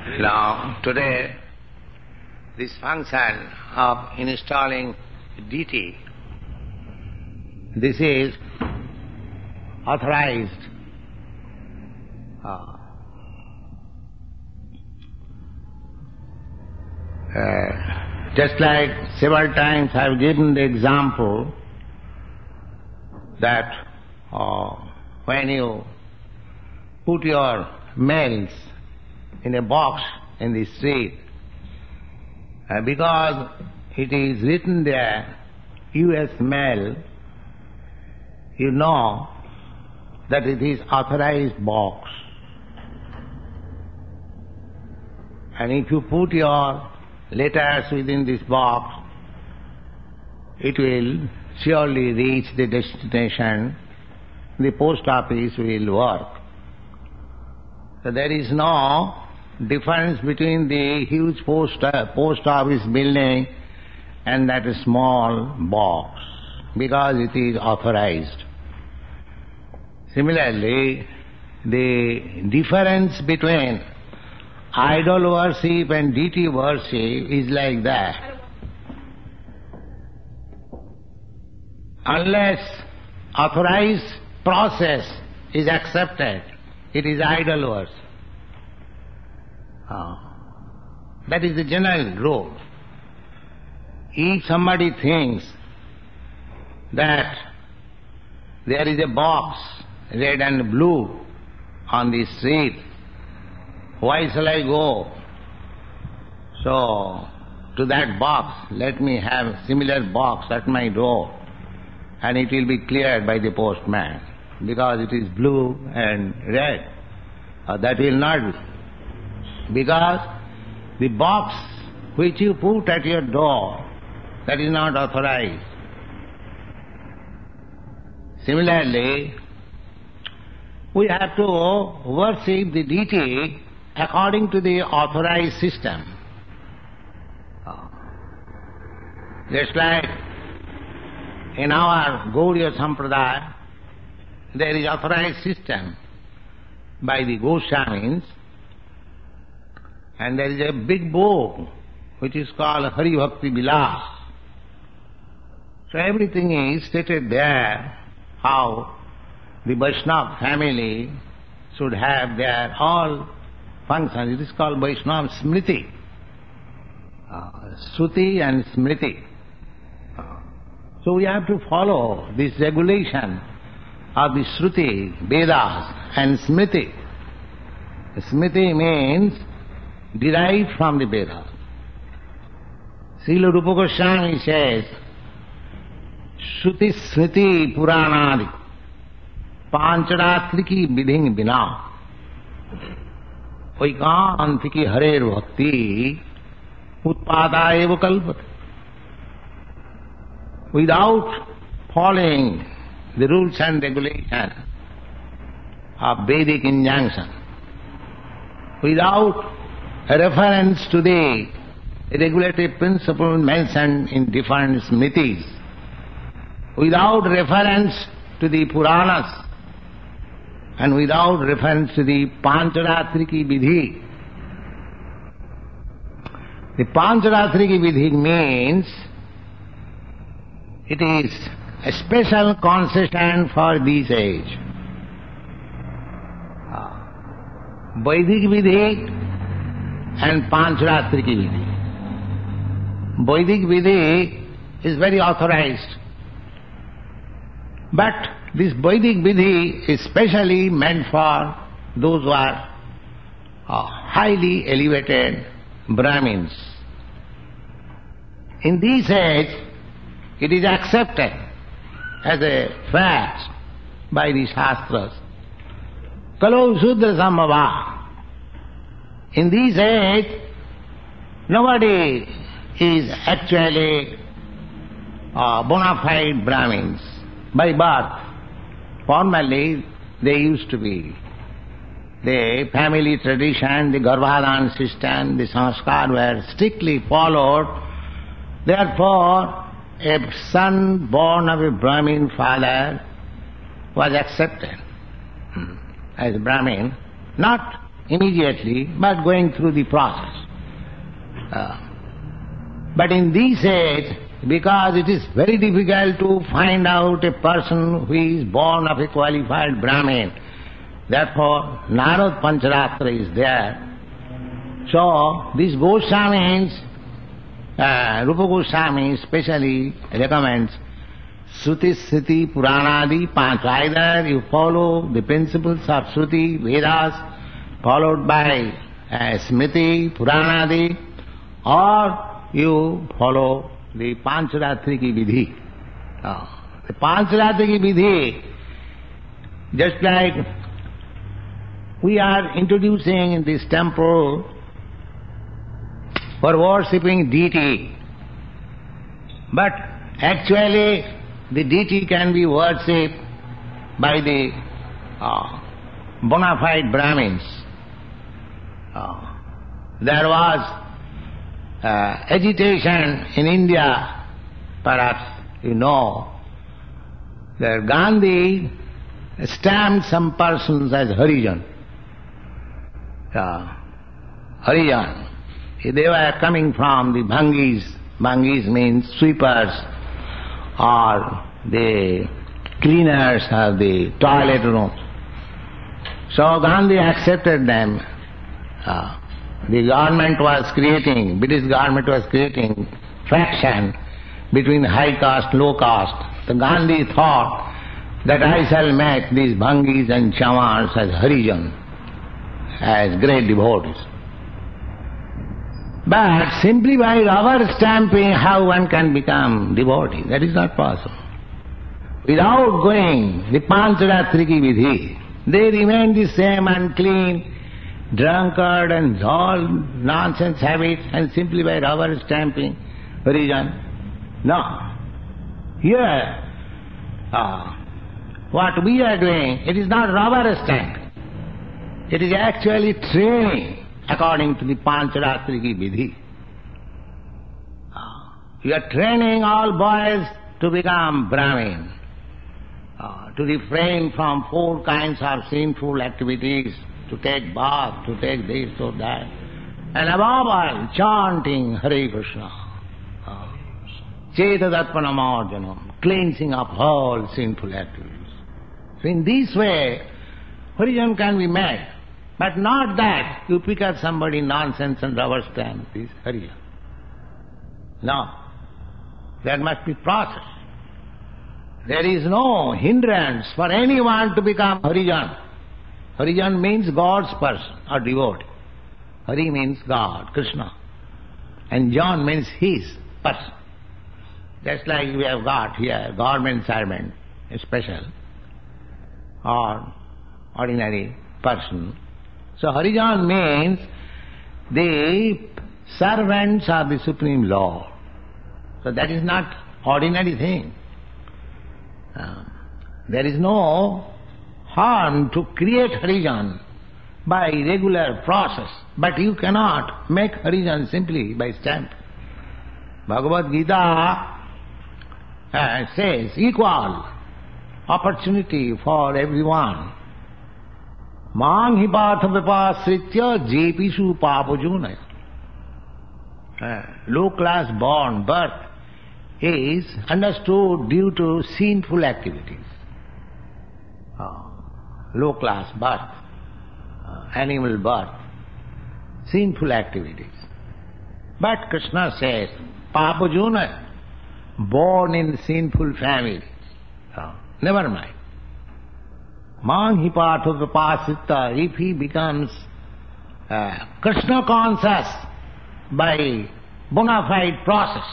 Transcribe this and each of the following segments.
Now, today, this function of installing deity, this is authorized. Just like several times I have given the example that when you put your mails in a box in the street, because it is written there, U.S. mail, you know that it is authorized box. And if you put your letters within this box, it will surely reach the destination. The post office will work. So there is no difference between the huge post office building and that small box, because it is authorized. Similarly, the difference between idol worship and deity worship is like that. Unless authorized process is accepted, it is idol worship. That is the general rule. If somebody thinks that there is a box, red and blue, on the street, why shall I go? So, to that box, let me have a similar box at my door, and it will be cleared by the postman, because it is blue and red. That will not be. Because the box which you put at your door, that is not authorized. Similarly, we have to worship the deity according to the authorized system. Just like in our Gaudiya Sampradaya, there is authorized system by the Goswamis, and there is a big book which is called Hari Bhakti Vilas. So everything is stated there, how the Vaishnava family should have their all functions. It is called Vaishnava Smriti. Shruti and Smriti. So we have to follow this regulation of the Shruti, Vedas and Smriti. Smriti means derived from the Vedas. Srila Rupa Goswami says, Shruti Smriti Puranadi Pancharatriki Vidhin Vina Vaikantiki Harer Bhakti Utpada Eva Kalpate. Without following the rules and regulations of Vedic injunction, without a reference to the regulative principle mentioned in different smritis, without reference to the Puranas, and without reference to the Pancharatriki Vidhi. The Pancharatriki Vidhi means it is a special concession for this age. Vedic Vidhi and Pancharatriki Vidhi. Vedic Vidhi is very authorized. But this Vedic Vidhi is specially meant for those who are highly elevated Brahmins. In this age, it is accepted as a fact by the Shastras. Kalo Sudra Samabha. In this age, nobody is actually bona fide Brahmins by birth. Formerly, they used to be. The family tradition, the Garbhadan system, the sanskar were strictly followed. Therefore, a son born of a Brahmin father was accepted as Brahmin, not immediately, but going through the process. But in this age, because it is very difficult to find out a person who is born of a qualified Brahmin, therefore Narad Pancharatra is there. So these Goswamis, Rupa Goswami especially recommends Shruti, Smriti, Puranadi, Panch. Either you follow the principles of Shruti, Vedas, followed by Smriti, Puranadi, or you follow the Panchratri ki Vidhi. The Panchratri ki Vidhi, just like we are introducing in this temple for worshipping deity, but actually the deity can be worshipped by the bona fide Brahmins. There was agitation in India, perhaps you know, that Gandhi stamped some persons as Harijan. Harijan. They were coming from the Bhangis. Bhangis means sweepers or the cleaners of the toilet rooms. So Gandhi accepted them. The government was creating, British government was creating fraction between high caste, low caste. So Gandhi thought that I shall make these Bhangis and Chamans as Harijan, as great devotees. But simply by rubber stamping how one can become devotee, that is not possible. Without going the Panchratri ki Vidhi, they remain the same unclean, drunkard and all nonsense habits, and simply by rubber stamping, Harijan. No. Here, what we are doing, it is not rubber stamp. It is actually training according to the Panchratri ki Vidhi. You are training all boys to become Brahmin, to refrain from 4 kinds of sinful activities, to take bath, to take this or that, and above all, chanting Hare Krishna, Chetadattmanamarjanam, cleansing of all sinful activities. So in this way, Harijan can be made. But not that you pick up somebody nonsense and rubber stamp this Harijan. No. There must be process. There is no hindrance for anyone to become Harijan. Harijan means God's person or devotee. Hari means God, Krishna. And Jan means his person. Just like we have got here government servant, a special, or ordinary person. So Harijan means the servants of the Supreme Lord. So that is not ordinary thing. There is no harm to create Harijan by regular process, but you cannot make Harijan simply by stamp. Bhagavad Gita says equal opportunity for everyone. Mang hi partha vipasritya jepishu papajunaya. Low class born birth is understood due to sinful activities. Low class birth, animal birth, sinful activities. But Krishna says, papajunaya, born in sinful family. Never mind. Mang hi partha vipasita, if he becomes Krishna conscious by bona fide process.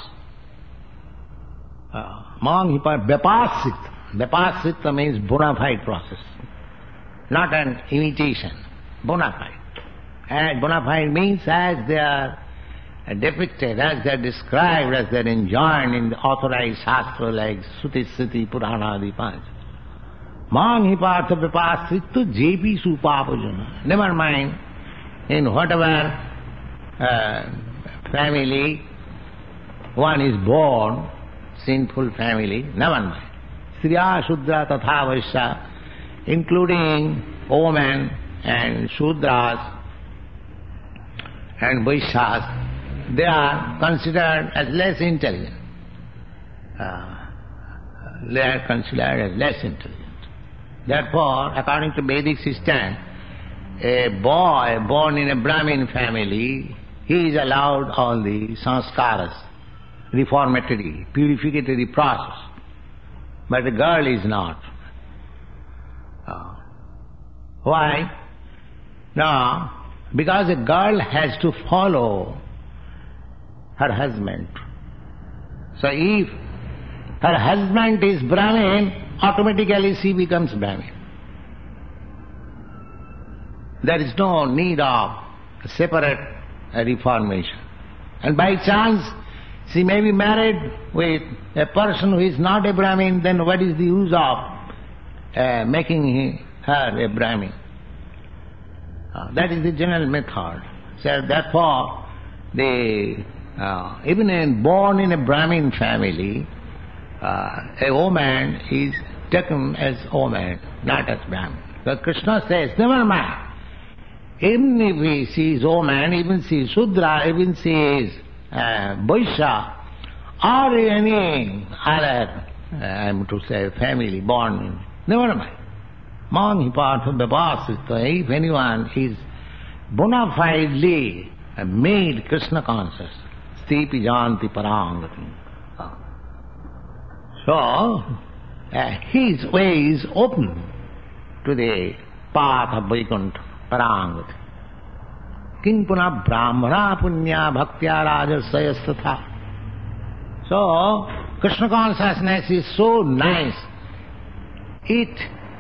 Mang hi partha vipasita. Vipasita means bona fide process, not an imitation, bona fide. And bona fide means as they are depicted, as they are described, as they are enjoined in the authorized shastra like Shruti, Smriti, Puranadi, Panch. Mang hi partha vipasritu jepishu papajana. Never mind, in whatever family one is born, sinful family, never mind. Striya, Shudra, Tatha, Vaishya, including women and Shudras, and Vaishyas, they are considered as less intelligent. They are considered as less intelligent. Therefore, according to Vedic system, a boy born in a Brahmin family, he is allowed all the sanskaras, reformatory, purificatory process. But a girl is not. Why? No, because a girl has to follow her husband. So if her husband is Brahmin, automatically she becomes Brahmin. There is no need of separate reformation. And by chance, she may be married with a person who is not a Brahmin, then what is the use of making her a Brahmin? That is the general method. So therefore, even born in a Brahmin family, a woman is taken as woman, not as Brahmin. So Krishna says, never mind. Even if she is woman, even she is Shudra, even she is Vaishya, or any other, I am to say, family born in, never mind. Man hipartha vivasita, if anyone is bona fidely made Krishna conscious, stipi janti parangati. So, his way is open to the path of Vaikuntha, parangati. King puna brahmana punya bhaktya rajasayastatha. So, Krishna consciousness is so nice. It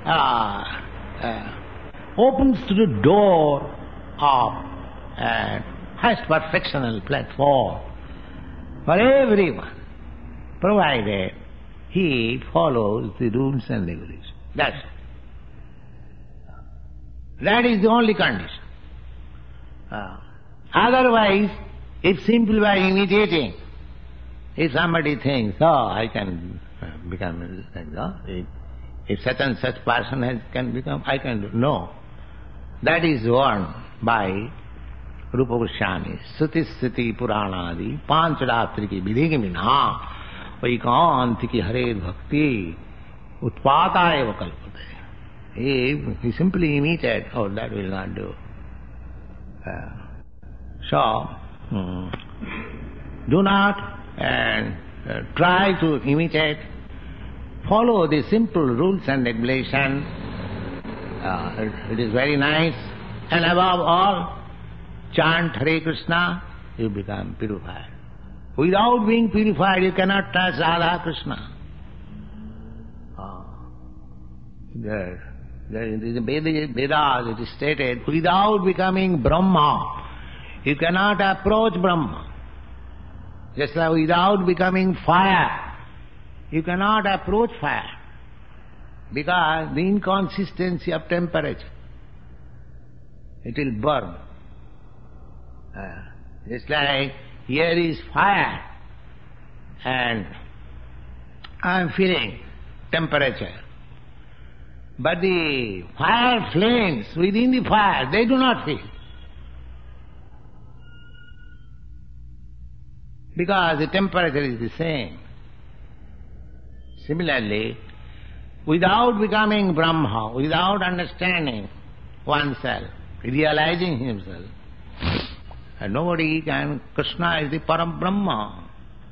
opens to the door of highest perfectional platform for everyone, provided he follows the rules and regulations. That's it. That is the only condition. Otherwise, if simply by imitating, if somebody thinks, oh, I can become like that, if such and such person can become, I can do. No. That is warned by Rupa Goswami. Suti Sthiti Puranadi Panchratri ki vidhigi minha vaikanti ki hare bhakti utpata eva kalpate. If he simply imitated, oh, that will not do. Do not try to imitate. Follow the simple rules and regulations. It is very nice. And above all, chant Hare Krishna, you become purified. Without being purified, you cannot touch Radha Krishna. In the Vedas it is stated, without becoming Brahma, you cannot approach Brahma. Just like without becoming fire, you cannot approach fire, because the inconsistency of temperature, it will burn. Just like here is fire, and I am feeling temperature. But the fire flames within the fire, they do not feel. Because the temperature is the same. Similarly, without becoming Brahma, without understanding oneself, realizing himself, and nobody can, Krishna is the Param Brahma.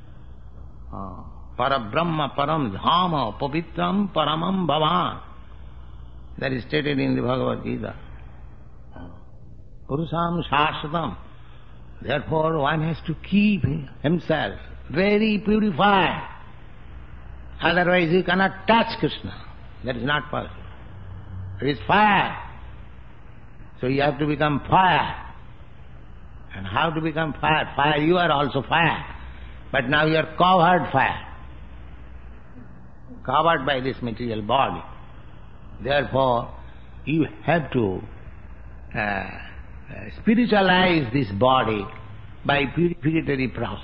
Parabrahma, Param Dhama, Pavitram, Paramam Bhavan. That is stated in the Bhagavad Gita. Purusam Shashvatam. Therefore, one has to keep himself very purified. Otherwise, you cannot touch Krishna. That is not possible. It is fire. So you have to become fire. And how to become fire? Fire, you are also fire. But now you are covered fire. Covered by this material body. Therefore, you have to spiritualize this body by purificatory process.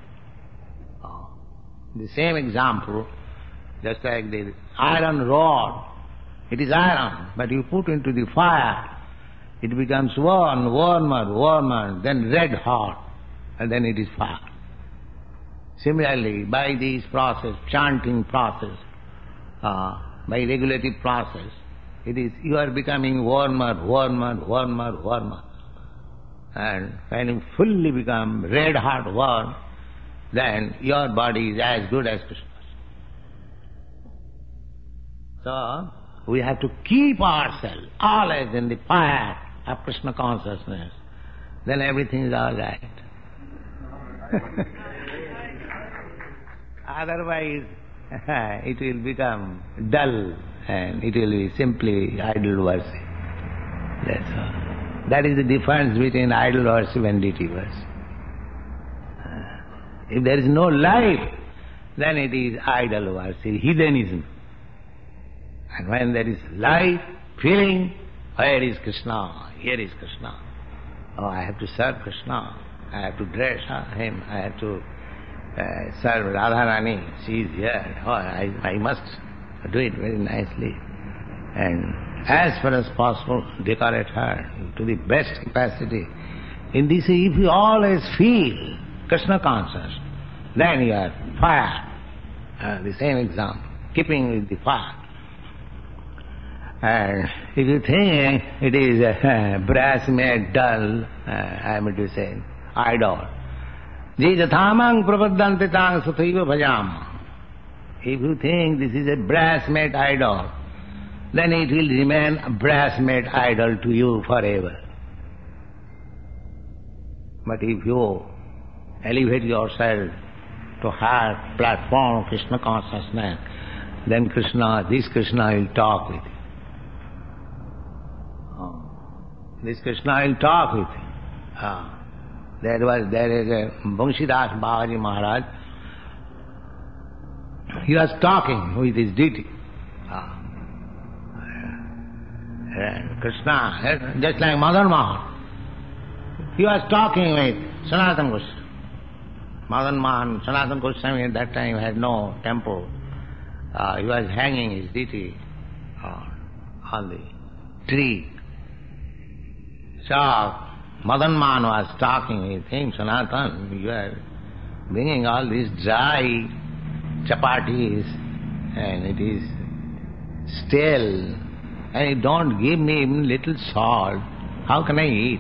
The same example, just like the iron rod, it is iron, but you put into the fire, it becomes warmer, then red hot, and then it is fire. Similarly, by this process, chanting process, by regulative process, you are becoming warmer. And when you fully become red hot warm, then your body is as good as Krishna's. So, we have to keep ourselves always in the fire of Krishna consciousness. Then everything is all right. Otherwise, it will become dull and it will be simply idle worship. That's all. That is the difference between idle worship and deity worship. If there is no life, then it is idle worship, heathenism. And when there is life, feeling, where is Krishna? Here is Krishna. Oh, I have to serve Krishna. I have to dress him. I have to serve Radharani. She is here. Oh, I must do it very nicely. And as far as possible, decorate her to the best capacity. In this, if you always feel Krishna conscious, then you are fire. The same example, keeping with the fire. And if you think it is brass made dull, I am to say, idol. Jijathamang prapaddante tang sathaiva bhajam. If you think this is a brass made idol, then it will remain a brass made idol to you forever. But if you elevate yourself to higher platform of Krishna consciousness, then this Krishna will talk with you. This Krishna will talk with you. There is a Banshidas Babaji Maharaj. He was talking with his deity. And Krishna, just like Madan Mohan, he was talking with Sanatana Goswami. Madan Mohan, Sanatana Goswami at that time had no temple. He was hanging his deity on the tree. So, Madan Mohan was talking with him, Sanatana, you are bringing all these dry chapatis and it is stale and you don't give me even little salt. How can I eat?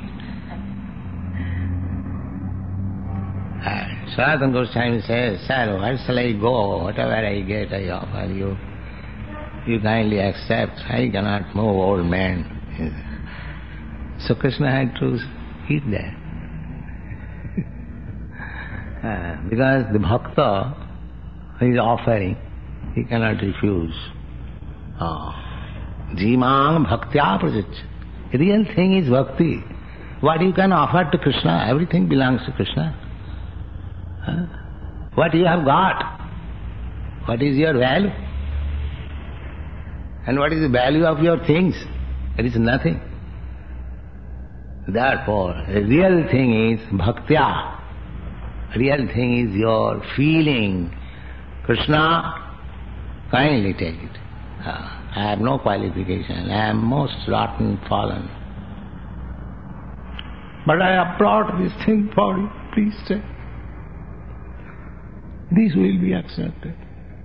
Sanatana Goswami says, Sir, where shall I go? Whatever I get, I offer you. You kindly accept. I cannot move, old man. So Krishna had to eat that. Because the bhakta is offering, he cannot refuse. Jimang bhaktya prajach. The real thing is bhakti. What you can offer to Krishna, everything belongs to Krishna. What you have got, what is your value? And what is the value of your things? There is nothing. Therefore, the real thing is bhaktya. Real thing is your feeling. Krishna, kindly take it. I have no qualification. I am most rotten, fallen. But I have brought this thing for you. Please take. This will be accepted.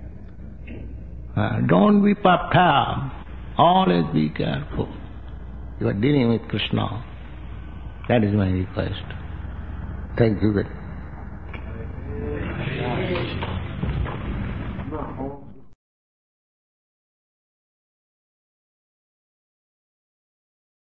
Don't be perturbed. Always be careful. You are dealing with Krishna. That is my request. Thank you very much.